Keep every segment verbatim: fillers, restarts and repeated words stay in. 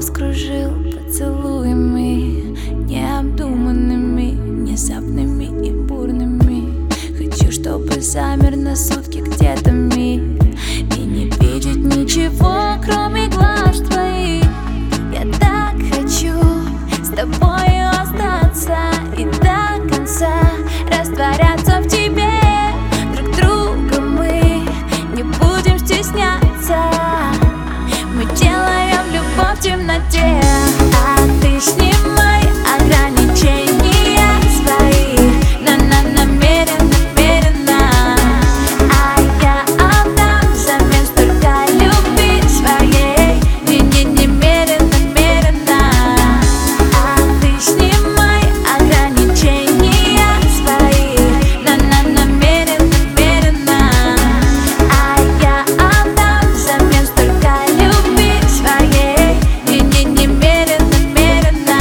скружил поцелуями, необдуманными, внезапными и бурными. Хочу, чтобы замер на сутки где-то миг и не видеть ничего, кроме глаз твоих. Я так хочу с тобою остаться и до конца растворяться в тебе. Друг друга мы не будем стесняться, мы делаем любовь в темноте. А ты снимай ограничения свои, на на намеренно, намеренно. А я отдам взамен столько любви своей, не не немеренно, намеренно. А ты снимай ограничения свои, на на намеренно, намеренно. А я отдам взамен столько любви своей, не не немеренно, намеренно.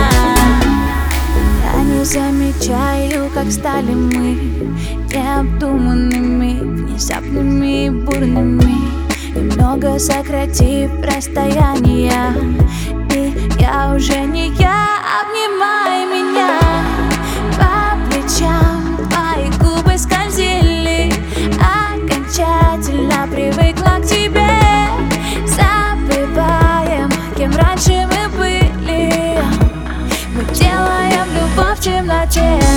Я не замечаю, как стали мы необдуманными, внезапными и бурными, немного сократив расстояние. И я уже не я, обнимай меня. По плечам твои губы скользили, окончательно привыкла к тебе. Забываем, кем раньше мы были, мы делаем любовь в темноте.